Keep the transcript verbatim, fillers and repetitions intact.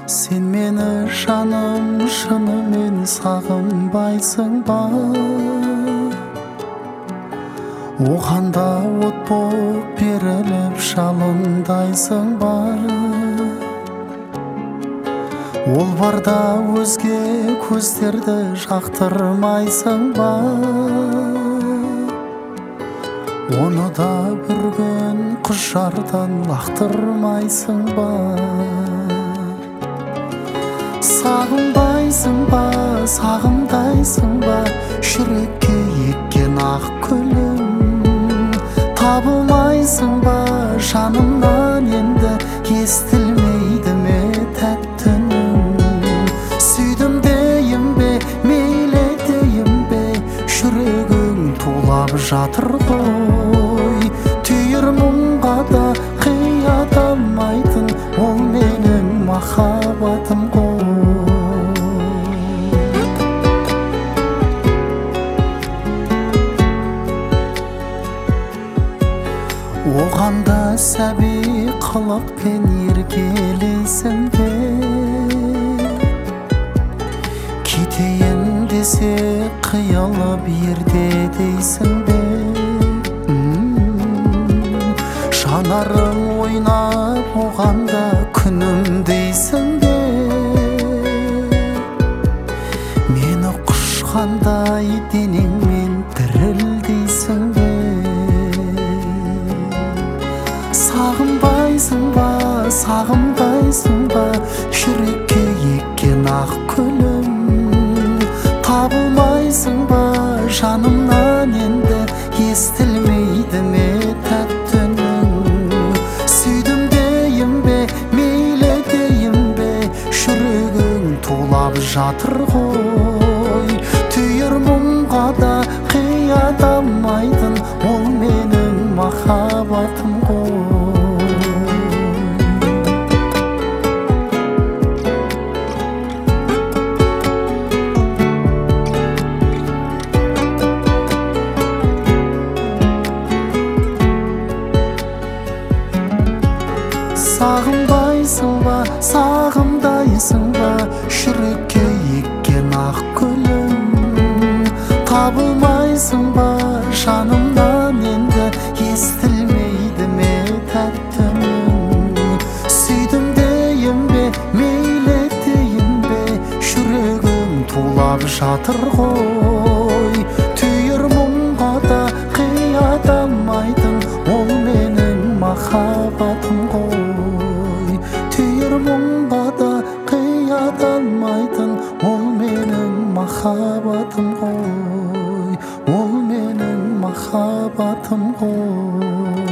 Сен мені жаным шынымен сағынбайсың ба? Оғанда от боп беріліп жалындайсың ба? Ол барда өзге көздерді жақтырмайсың ба? Оны да бір күн құз жардан лақтырмайсың ба? Сағынбайсың ба, сағымдайсың ба, жүрекке еккен ақ гүлім? Табылмайсың ба жанымнан енді, естілмейді ме тәтті үнім? Сүйдім дейін бе, мейлі дейін бе, жүрегің тулап жатыр ғой. Түйір мұңға да қият алмайтын, ол менің махаббатым ғой. Оғанда сәби қылықпен еркелейсің бе? Кетейін десе қиылып ерте дейсің бе? Жанарың ойнап оғанда күнім дейсің бе? Мені құшқандай денеңмен дірілдейсің бе? Сағынбайсың ба, сағымдайсың ба, жүрекке еккен ақ гүлім? Табылмайсың ба жанымнан енді, естілмейді ме тәтті үнім? Сүйдім дейін бе, мейлі дейін бе, жүрегің тулап жатыр ғой. Түйір мұңға да қият алмайтын, ол менің махаббатым ғой. Сағынбайсың ба, сағымдайсың ба, жүрекке еккен ақ гүлім? Табылмайсың ба жанымнан енді, естілмейді ме тәтті үнім? Сүйдім дейін бе, мейлі дейін бе, жүрегім тулап жатыр ғой. Түйір мұңға да қият алмайтын, ол менің махаббатым ғой. Түйір мұңға да қият алмайтын, ол менің махаббатым ғой. Ол менің махаббатым ғой.